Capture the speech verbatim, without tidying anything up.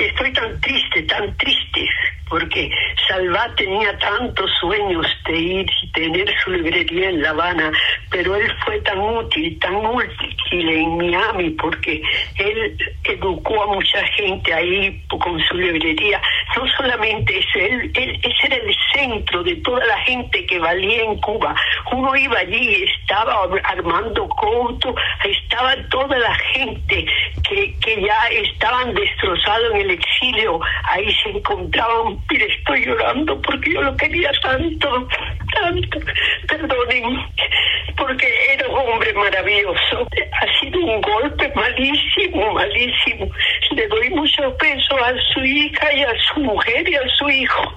estoy tan triste, tan triste, porque Salvat tenía tantos sueños de ir y tener su librería en La Habana, pero él fue tan útil, tan útil en Miami, porque él educó a mucha gente ahí con su librería. No solamente eso, él, él, ese era el centro de toda la gente que valía en Cuba. Uno iba allí, estaba Armando Couto, estaba toda la gente que, que ya estaban destrozados en el exilio, ahí se encontraban. Mire, estoy llorando porque yo lo quería tanto, tanto, perdonen, porque era un hombre maravilloso. Ha sido un golpe malísimo, malísimo. Le doy mucho peso a su hija y a su mujer y a su hijo.